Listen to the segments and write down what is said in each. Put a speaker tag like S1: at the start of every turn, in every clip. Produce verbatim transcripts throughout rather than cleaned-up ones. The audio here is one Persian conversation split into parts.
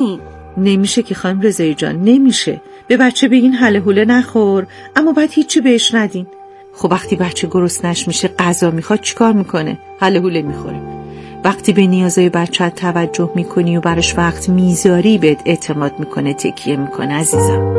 S1: بدین.
S2: نمیشه که خانم رضایی جان، نمیشه. به بچه بگین هله هوله نخور، اما بعد هیچی بهش ندین. خب وقتی بچه گرسنش میشه غذا میخواد چیکار میکنه؟ هله هوله میخوره. وقتی به نیازهای بچه توجه میکنی و براش وقت میذاری بهت اعتماد میکنه، تکیه میکنه عزیزم.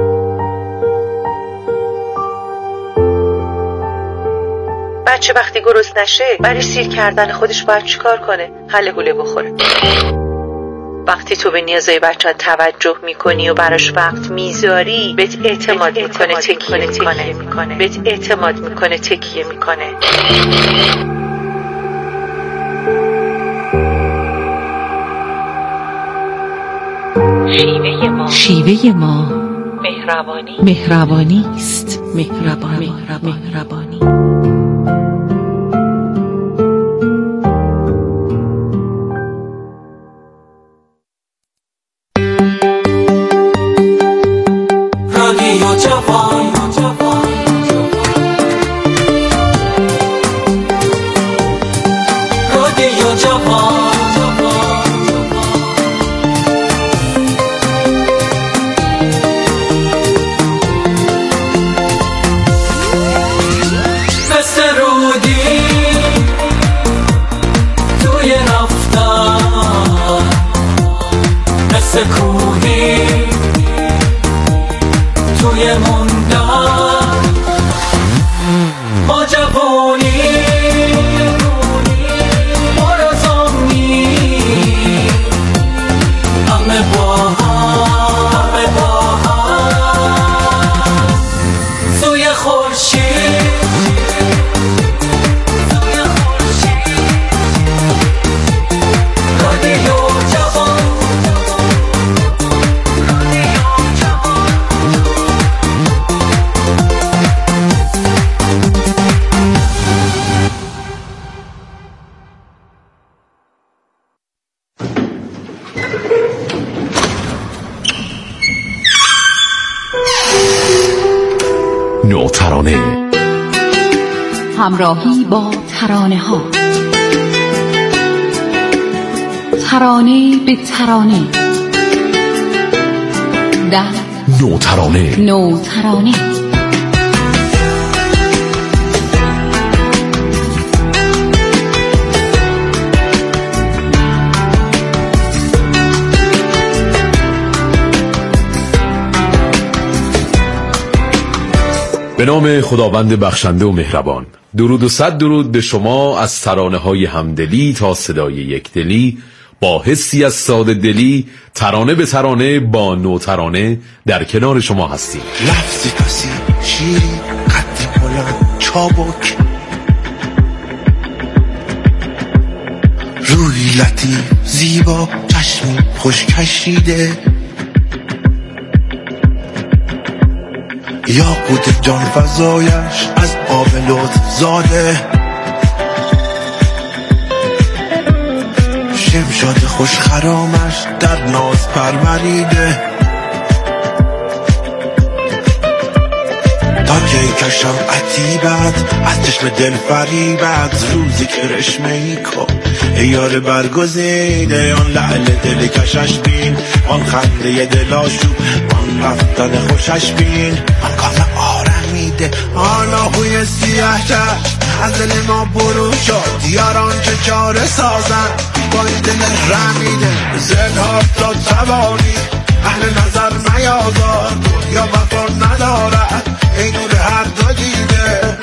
S2: بچه وقتی گرسنشه برای سیر کردن خودش باید چیکار کنه؟ هله هوله بخوره. وقتی تو به نیازهای بچه توجه میکنی و براش وقت میذاری بهت اعتماد میکنه، تکیه میکنه. بهت اعتماد میکنه، تکیه میکنه.
S3: شیوه ما
S2: شیوه ما
S3: مهربانی
S2: مهربانی است. مهربانی مهربانی
S4: رادیو جوان رادیو جوان کوهی توی موندن ما جوانی ما رزامی همه با هم همه با هم سوی خورشید سوی خورشید رادیو جوان
S5: نوترانه،
S6: همراهی با ترانه ها، ترانه به ترانه، در
S5: نوترانه
S6: نوترانه.
S5: به نام خداوند بخشنده و مهربان. درود و صد درود به شما از ترانه های همدلی تا صدای یکدلی، با حسی از ساده دلی، ترانه به ترانه با نوترانه در کنار شما هستیم.
S7: لفظی کسی شیری قد بلند چابک، روی لطیف زیبا چشمی خوش کشیده، یاقوت جان فزایش از آب لطف زاده، شمشاد خوش خرامش در ناز پروریده، تا کی کشم عتیبت از چشم دل فریبت، روزی که رشمه ای کن ای یار برگزیده، آن لعل دل کشش بین، آن خنده دل آشوب، آن رفتن خوشش بین، آن کام آرمیده، آن آهوی سیاه چشم از دل ما برو شد، یاران که چاره سازن با این دل رمیده، زنها تا توانی اهل نظر میازار، یا وفا ندارد ای نور هر دو دیده.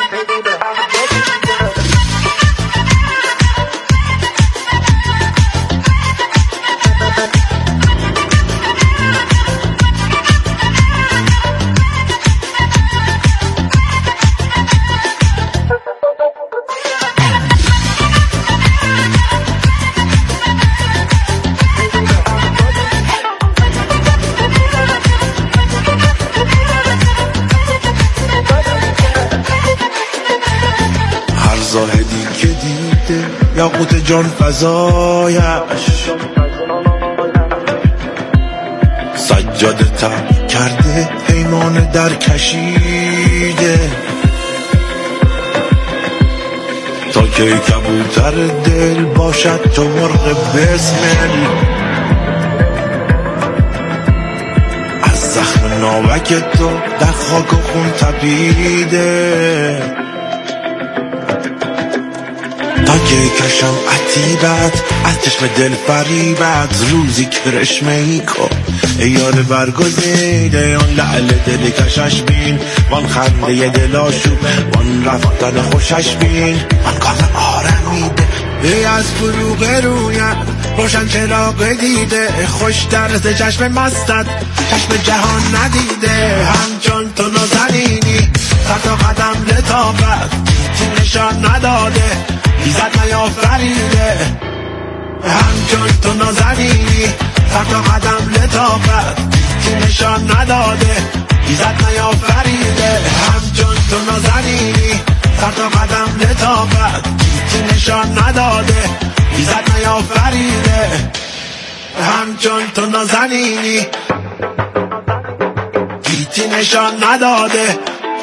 S7: زاهدی که دیده یاقوت جان فزایش، سجاده تب کرده پیمان در کشیده، تا که کبوتر دل باشد تو مرغ بسمل، ناوک تو در خاک و خون تپیده تا که کشم عتیبت از چشم دل فریبت روزی کرشمه ای کن ای یار برگزیده آن لعل دل کشش بین وان خنده دل آشوب وان رفتن خوشش بین وان کار آرمیده ای از فروغ رویت روشن چراغ دیده خوش درز چشم مستت چشم جهان ندیده همچون تو نازنینی سر تا قدم لطافت چی نشان نداده ایزد نیافریده همچون تو نازنینی سر تا قدم لطافت چی نشان نداده ایزد نیافریده همچون تو نازنینی سر تا قدم لطافت چی نشان نداده ایزد نیافریده همچون تو نازنینی هیچی نشان نداده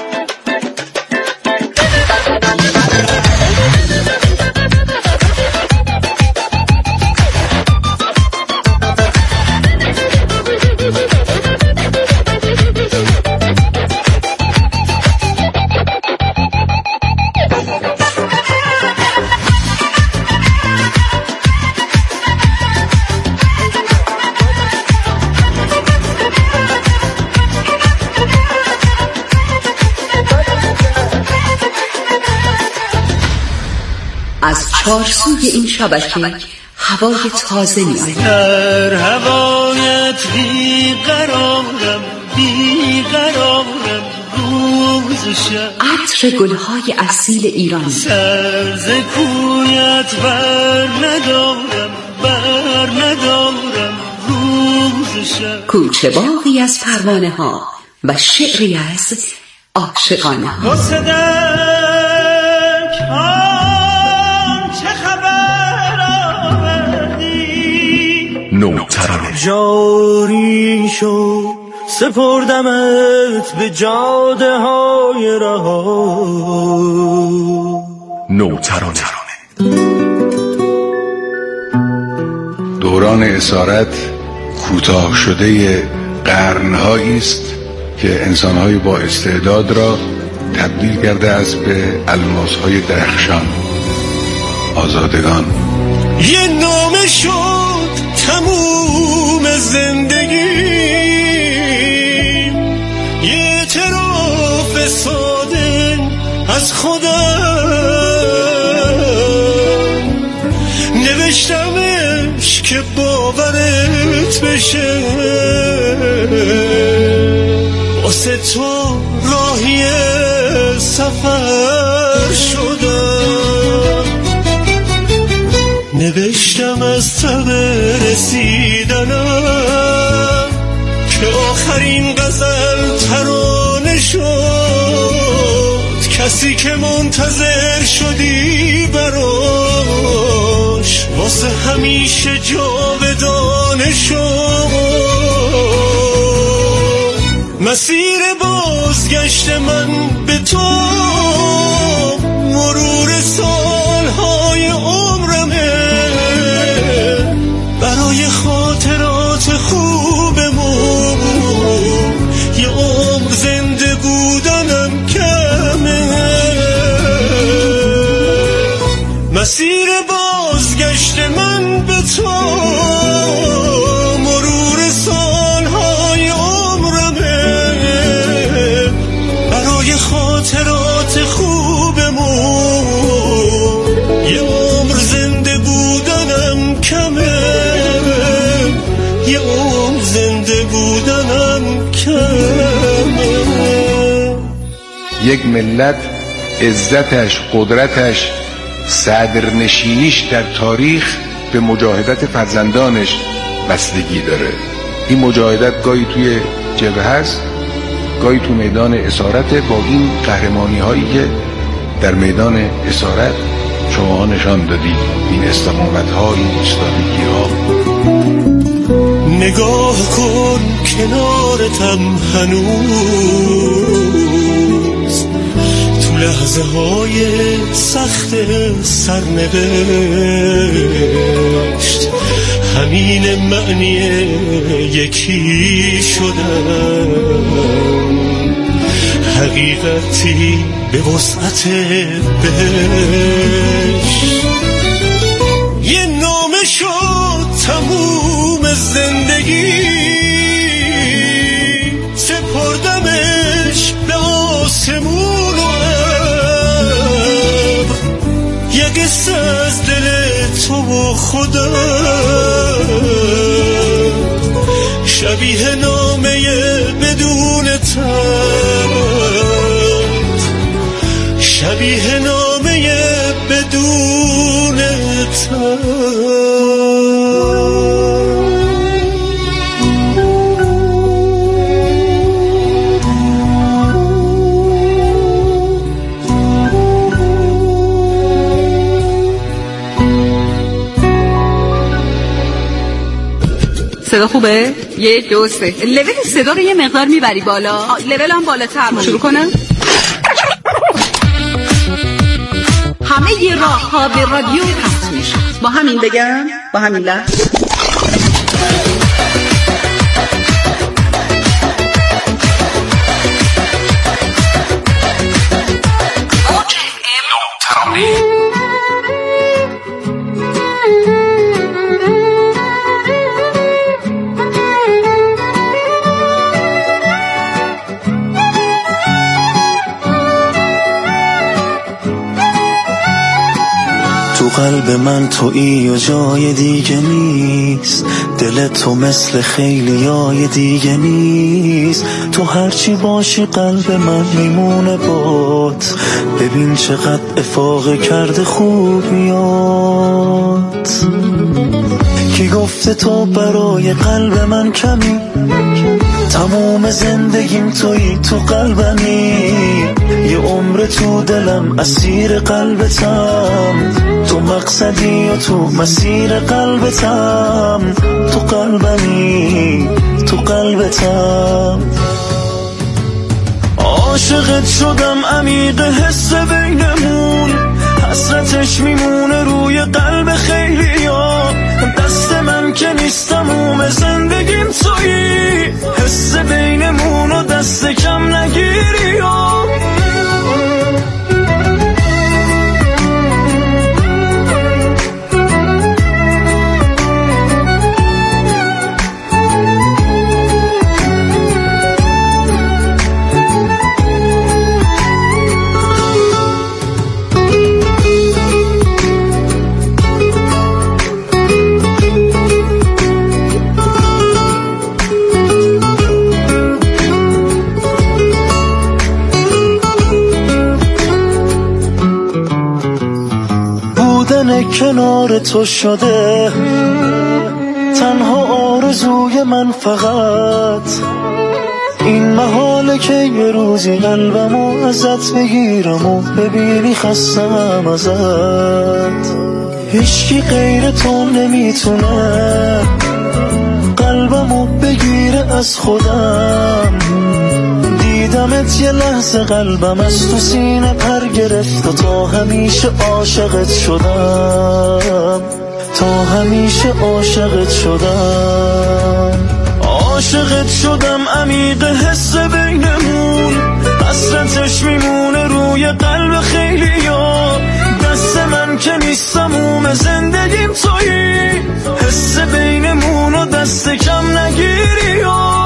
S1: از چارسوی این شبکه هوای تازه می‌آید.
S4: در هوایت بیقرارم بیقرارم روز شب
S1: عطر گلهای اصیل ایرانی
S4: سر ز کویت بر ندارم بر ندارم روز شب
S1: کوچه باغی از پروانه ها و شعری از عاشقانه ها.
S5: نوترانه
S4: جاری شد سپردمت به جاده های رها
S5: نوترانه
S3: دوران اسارت کوتاه شده قرن‌هایی است که انسان‌های با استعداد را تبدیل کرده است به الماس‌های درخشان. آزادگان
S4: یه نامه شد تموم زندگی یه اعتراف ساده از خودم نوشتمش که باورت بشه واسه تو راهی سفر شدم نوشتم از تب رسیدنم که آخرین غزل ترانه شد کسی که منتظر شدی براش واسه همیشه جاودانه شد مسیر بازگشت من به تو مرور سالهای عمرمه برای خاطرات خوبمون یه عمر زنده بودنم کمه مسیر بازگشت من به تو مرور سالهای عمرمه برای خاطرات خوبمون یه عمر زنده بودنم کمه یه عمر زنده بودنم کمه
S3: یک ملت عزتش، قدرتش، صدرنشینیش در تاریخ به مجاهدت فرزندانش بستگی داره. این مجاهدت گاهی توی جبهه هست، گاهی تو میدان اسارت با این قهرمانی هایی که در میدان اسارت شما نشان دادید، این استقامت ها، این ایستادگی ها.
S4: نگاه کن کنارتم هنوز تو لحظه های سخت سرنوشت همین معنی یکی شدن، حقیقتی به وسعت بهش. یه نامه شد تموم زندگی، سپردمش به آسمون و ابر، یه قصه از دل تو و خدا، شبیه نامه بدون تب، شبیه نامه بدون تب.
S1: صدا خوبه؟ یک دو سه. لول صدا رو یه مقدار میبری بالا. لول هم بالاتر. شروع کنم. همه ی راه ها به رادیو پخش میشه. با همین بگم، با همین لحظه.
S4: تو قلب من تویی و جای دیگه نیست، دل تو مثل خیلیای دیگه نیست. تو هرچی باشی قلب من میمونه بات، ببین چقدر افاقه کرده خوب میاد. کی گفته تو برای قلب من کمی، تمام زندگیم تویی، تو قلبمی. یه عمر تو دلم اسیر قلبتم، تو مقصدی و تو مسیر قلبتم، تو قلبمی، تو قلبتم. عاشقت شدم عمیق حس بینمون، حسرتش میمونه روی قلب خیلیا. دست من که نیستم اوم زندگیم تویی، حس بینمون و دست کم نگیری یا. کنار تو شده تنها آرزوی من، فقط این محاله که یه روزی قلبمو ازت بگیرم و ببینی خستم ازت. هیچکی غیر تو نمیتونه قلبمو بگیره از خودم. دیدمت یه لحظه قلبم از تو سینه پر گرفت و تا همیشه عاشقت شدم، تا همیشه عاشقت شدم. عاشقت شدم عمیق حس بینمون، حسرتش میمونه روی قلب خیلیا. دست من که نیستم اوم زندگیم تویی، حس بینمون و دست کم نگیری یا.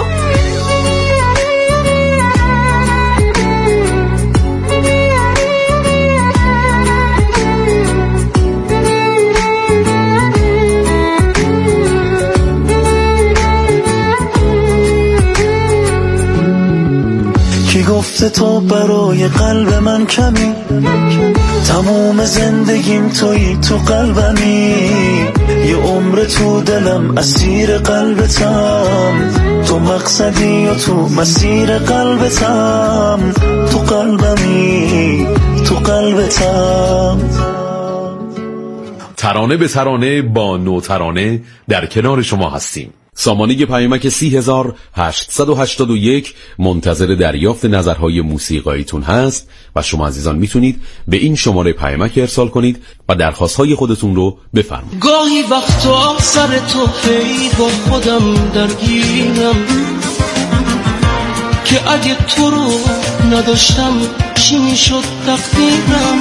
S4: گفته تو برای قلب من کمی، تمام زندگیم تویی، تو قلبمی. یه عمر تو دلم اسیر قلبتم، تو مقصدی و تو مسیر قلبتم، تو قلبمی، تو قلبتم.
S5: ترانه به ترانه با نو ترانه در کنار شما هستیم. سامانه پیامک سی هزار هشتصد و هشتاد و یک منتظر دریافت نظرهای موسیقاییتون هست و شما عزیزان میتونید به این شماره پیامک ارسال کنید و درخواستهای خودتون رو بفرمایید.
S4: گاهی وقتا سر تو هی با خودم درگیرم که اگه تو رو نداشتم چی میشد تقدیرم،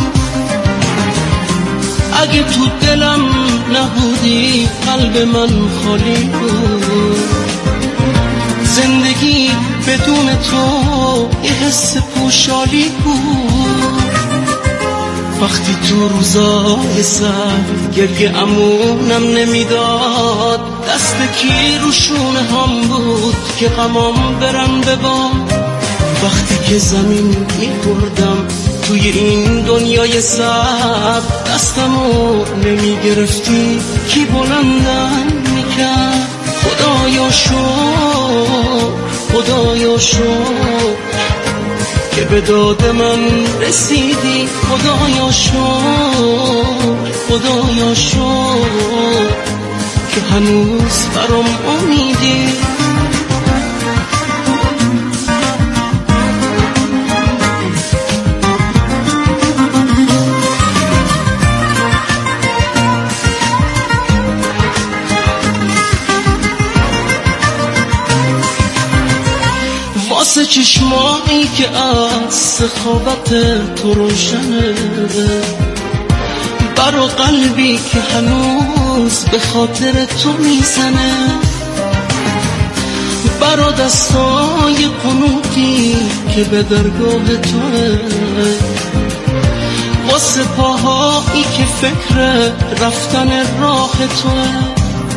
S4: اگه تو دلم نبودی قلب من خالی بود، زندگی بدون تو یه حس پوشالی بود. وقتی تو روزای سر گریه امونم نمیداد، دست کی رو شونه هم بود که غمام برم بباد. وقتی که زمین می‌خوردم توی این دنیای سب، دستمو نمیگرفتی کی بلندم میکرد. خدایا شکر خدایا شکر که به داد من رسیدی، خدایا شکر خدایا شکر که هنوز برام امیدی. واسه چشمایی که از سخاوت تو روشنه، برا قلبی که هنوز به خاطر تو میزنه، برا دستای قنوتی که به درگاه توه، واسه پاهایی که فکر رفتن راه توه،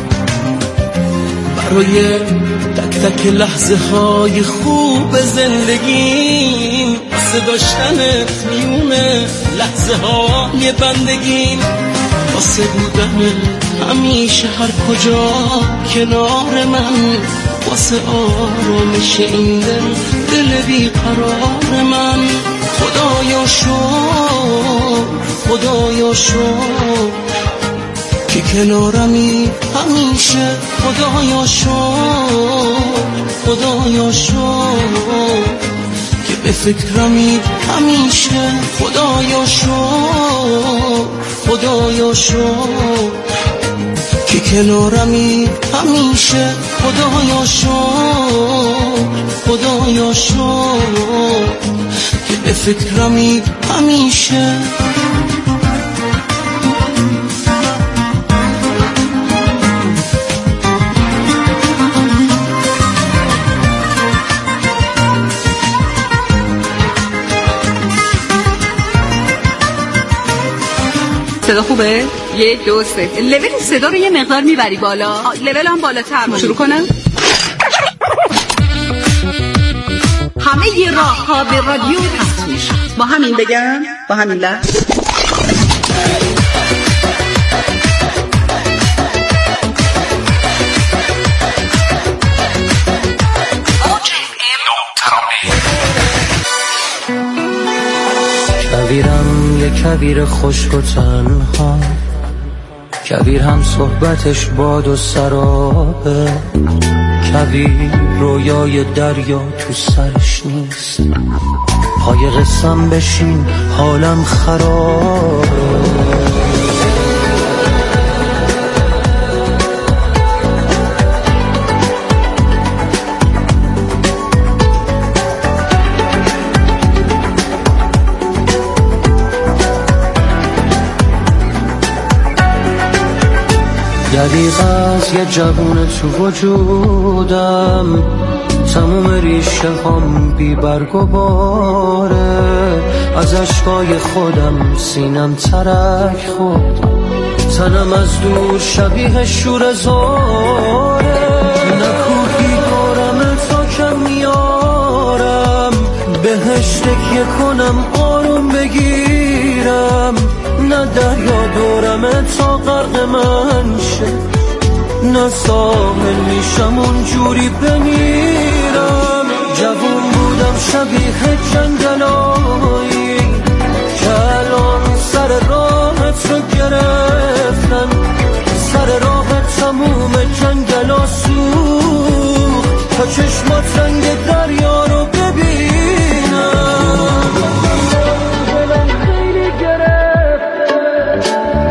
S4: برای تک تک لحظه های خوب زندگیم، واسه داشتنت میونه لحظه های بندگیم، واسه بودن همیشه هر کجا کنار من، واسه آرامش این دل دل بیقرار من. خدایا شکر خدایا شکر که کنارمی همیشه، خدایا شکر خدایا شکر که به فکرمی همیشه، خدایا شکر خدایا شکر که کنارمی همیشه، خدایا شکر خدایا شکر که به فکرمی همیشه.
S1: صدا خوبه؟ یک دو سه. لول صدا رو یه مقدار میبری بالا. لول هم بالاتر. شروع کنم. همه ی راه ها به رادیو پخش میشه. با همین بگم، با همین لحظه.
S4: کویرم یه کویر خشک و تنها، کویر هم صحبتش باد و سرابه، کویر رویای دریا تو سرش نیست، پای قسم بشین حالم خرابه. دقیق از یه جوون تو وجودم، تموم ریشه هم بی برگ و باره، از عشقای خودم سینم ترک خود، تنم از دور شبیه شور زاره، نکوهی دارم تا کم میارم، بهش تکیه کنم آروم بگیرم، نه دریا دورم تا غرق من شه، نه ساحل میشم اونجوری بمیرم. جوون بودم شبیه جنگلایی که الان سر راحت رو گرفتن، تا چشمات رنگ دریا رو ببینم. دلم خیلی گرفته،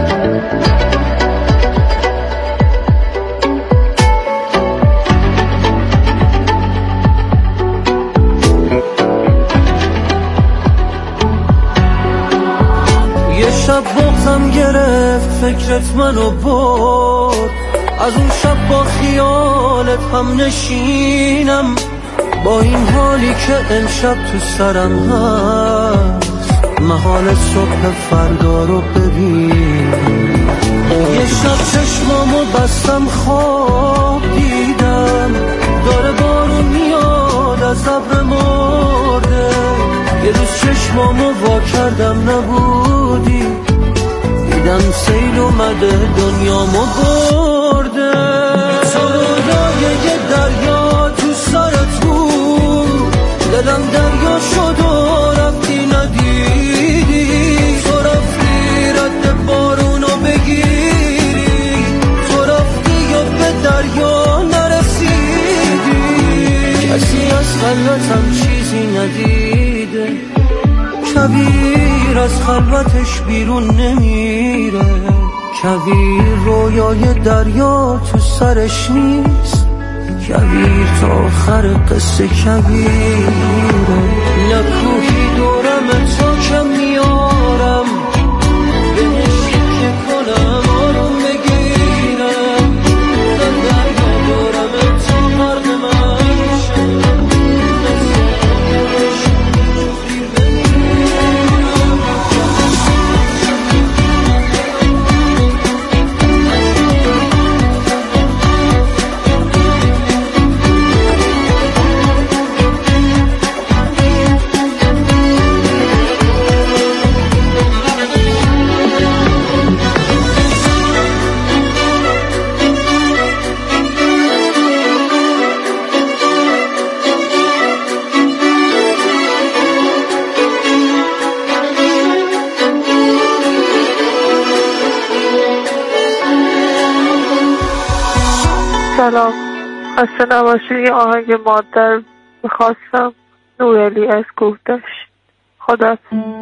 S4: یه شب بغزم گرفت فکرت منو برد، از اون شب با خیالت هم نشینم. با این حالی که امشب تو سرم هست، محال صبح فردا رو ببین. یه شب چشمامو بستم خواب دیدم، داره بارون میاد از ابر مرده. یه روز چشمامو وا کردم نبودی، دیدم سیل اومده دنیامو برده. تو لایه دریا تو سرت بود، دلم دریا شد و رفتی ندیدی. تو رفتی رد بارونو بگیری، تو رفتی و به دریا نرسیدی. کسی از خلوتم چیزی ندیده، کویر از خلوتش بیرون نمیره. کویر رویای دریا تو سرش نیست، کویر تا آخر قصه کویره. نه کوهی دورم تا که میارم، بهش که کنم آروم بگیرم. نه دریا دورم تا غرق من شم،
S8: سلام، خسته نباشید. یه آهنگ مادر میخواستم، نورالی از کوهدشت. خدا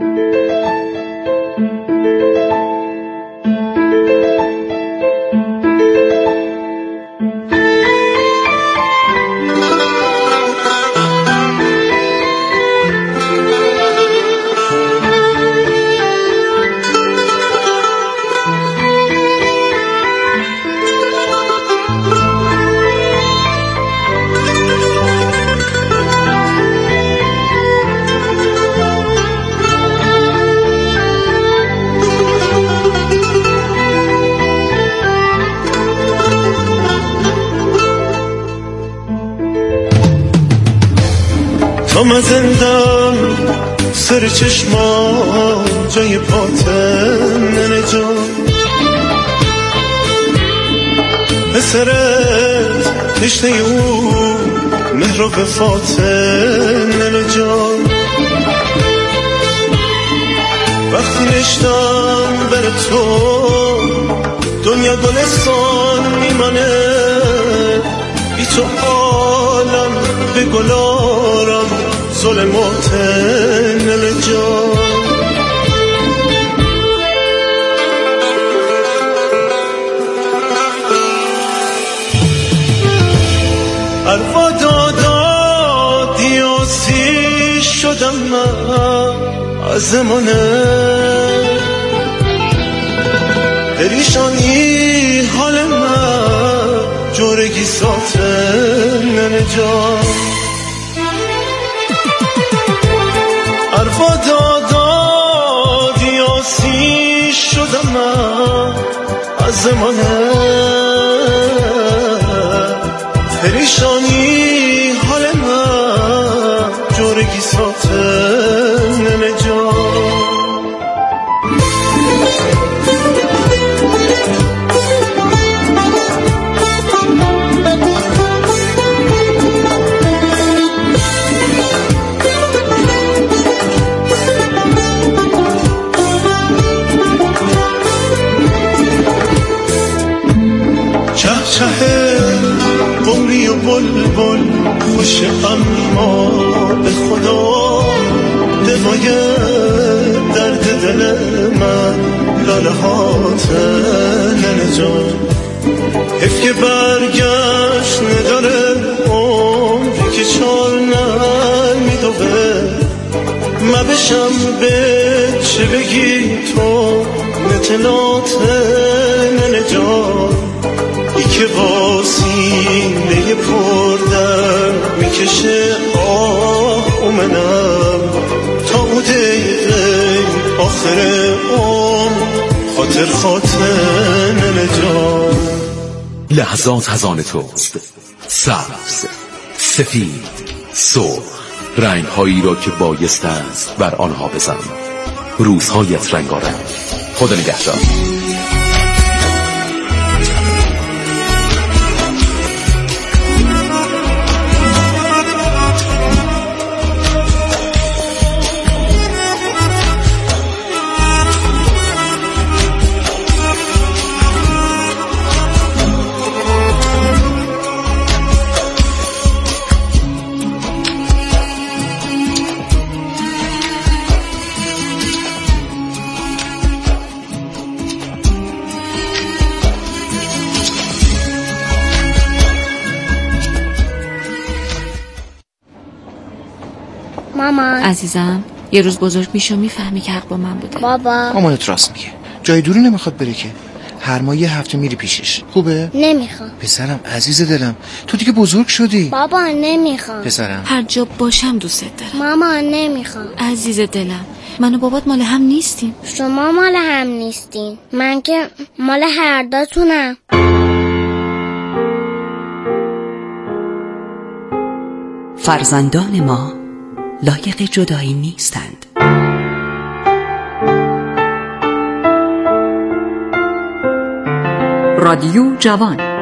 S4: تا من زندم سر چشمان جای پاتن ننه جان. پسرت تشنه او مهر و وفاتن ننه جان. وقتی نشتم بر تو دنیا گلستان میمانه، بی تو عالم به گلارم ظلمات نل جان. اروا دادا دیاسی شدم من از زمانه، پریشانی حال من جورگی ساتن ننه جان. اروا دادا دیاسی شدم من از زمانه، پریشانی حال من جورگی ساتن ننه جان. چه قمری و بلبل باشه، اما به خدا دوای درد دل من لاله هات ننه جان. حیف که برگشت نداره عمری که چار نمیدوه، ما بشم به چه بگی تو نتلات ننه جان. ای که واسیله پر در میکشه آه اومنم تا او دقیقه آخر عمر خاطر خاطر ننه جان.
S5: لحظات از آن توست، سبز، سفید، سرخ، رنگ هایی را که بایست است بر آنها بزن. روزهایت رنگارنگ. خدا نگهدار.
S9: مامان
S10: عزیزم، یه روز بزرگ میشو میفهمی که حق با من بوده.
S9: بابا
S11: مامانت راست میگه، جای دوری نمیخواد بره که، هر ماه یه هفته میری پیشش. خوبه؟
S9: نمیخوام.
S11: پسرم عزیز دلم، تو دیگه بزرگ شدی.
S9: بابا نمیخوام.
S11: پسرم
S10: هر جا باشم دوست دارم.
S9: مامان نمیخوام.
S10: عزیز دلم، من و بابات مال هم نیستیم.
S9: شما مال هم نیستین، من که مال هر دوتونم.
S12: فرزندان ما لایق جدایی نیستند. رادیو جوان.